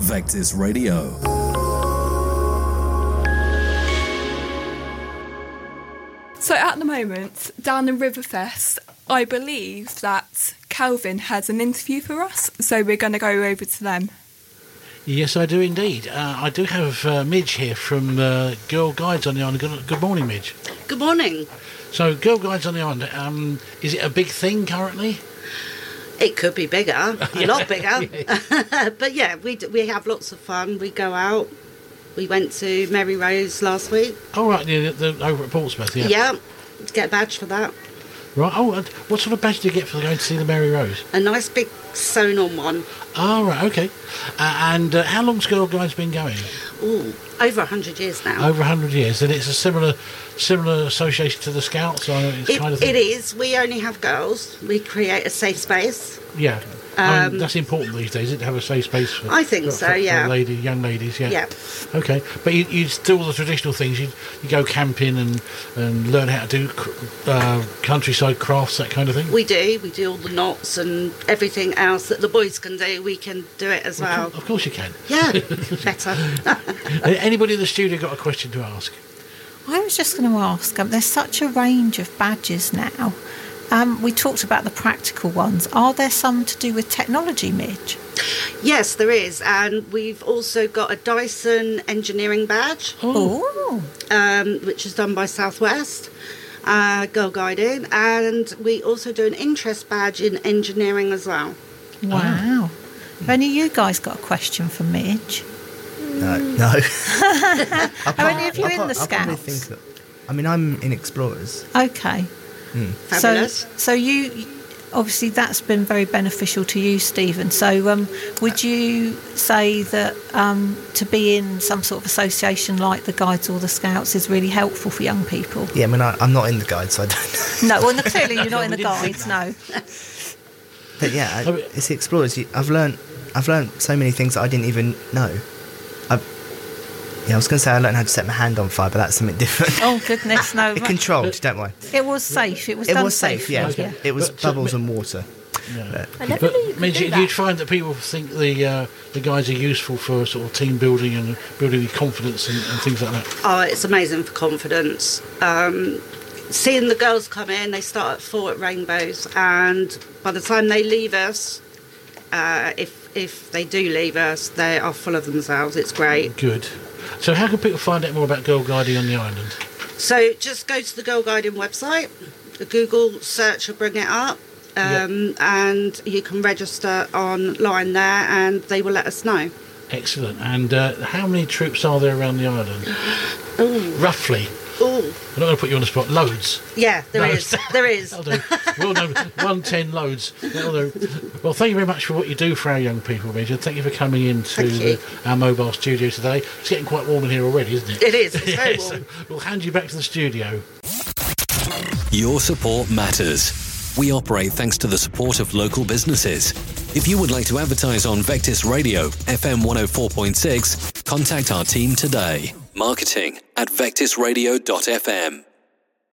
Vectis Radio. So at the moment, down in Riverfest, I believe that Calvin has an interview for us, so we're going to go over to them. Yes, I do indeed. I do have Midge here from Girl Guides on the Island. Good morning, Midge. Good morning. So, Girl Guides on the Island, is it a big thing currently? It could be bigger, a lot bigger. Yeah. But yeah, we have lots of fun. We go out. We went to Mary Rose last week. Oh, right, over at Portsmouth, yeah. Yeah, get a badge for that. Right, and what sort of badge do you get for going to see the Mary Rose? A nice big sewn-on one. Oh, right, OK. And how long's Girl Guides been going? Ooh, over 100 years now. Over 100 years, and it's a similar association to the Scouts? It is. We only have girls. We create a safe space. Yeah. That's important these days, isn't it, to have a safe space for, I think so, yeah. For young ladies, yeah. Yeah. Okay, but you do all the traditional things. You go camping and learn how to do countryside crafts, that kind of thing. We do all the knots and everything else that the boys can do. We can do it as well. Of course you can. Yeah, better. Anybody in the studio got a question to ask? I was just going to ask. There's such a range of badges now. We talked about the practical ones. Are there some to do with technology, Midge? Yes, there is. And we've also got a Dyson engineering badge. Oh. Which is done by Southwest Girl Guiding. And we also do an interest badge in engineering as well. Wow. Have any of you guys got a question for Midge? No. Are any of you in the Scouts? I'm in Explorers. Okay. Fabulous. So you obviously that's been very beneficial to you, Stephen. So would you say that to be in some sort of association like the Guides or the Scouts is really helpful for young people? Yeah, I'm not in the Guides, so I don't know. No, well, clearly you're not in the Guides, no. But yeah, it's the Explorers. I've learned so many things that I didn't even know. I was going to say I learned how to set my hand on fire, but that's something different. Oh, goodness, no. It controlled, don't worry. It was safe. It was done safe, yeah. Okay. It was bubbles and water. Yeah. But you'd find that people think the Guides are useful for sort of team building and building your confidence and things like that. Oh, it's amazing for confidence. Seeing the girls come in, they start at 4 at Rainbows, and by the time they leave us, if they do leave us, they are full of themselves. It's great. Good. So how can people find out more about Girl Guiding on the island? So just go to the Girl Guiding website. A Google search will bring it up. And you can register online there and they will let us know. Excellent. And how many troops are there around the island? Ooh. Roughly? Ooh. I'm not going to put you on the spot. Loads? Yeah, there is. There is. That'll do. Well done. 110 loads. That'll do. Well, thank you very much for what you do for our young people, Midge, and thank you for coming into our mobile studio today. It's getting quite warm in here already, isn't it? It is. It's very warm. So we'll hand you back to the studio. Your support matters. We operate thanks to the support of local businesses. If you would like to advertise on Vectis Radio, FM 104.6, contact our team today. Marketing@vectisradio.fm.